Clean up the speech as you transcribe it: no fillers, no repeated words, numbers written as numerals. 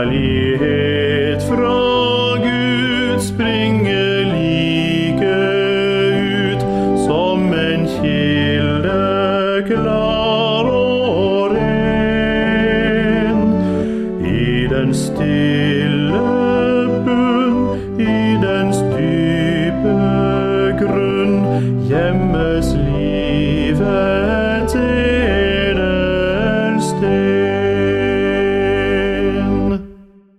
Kjærlighet fra Gud springer like ut som en kilde klar og ren. I den stille bunn, i dens dype grunn, gjemmes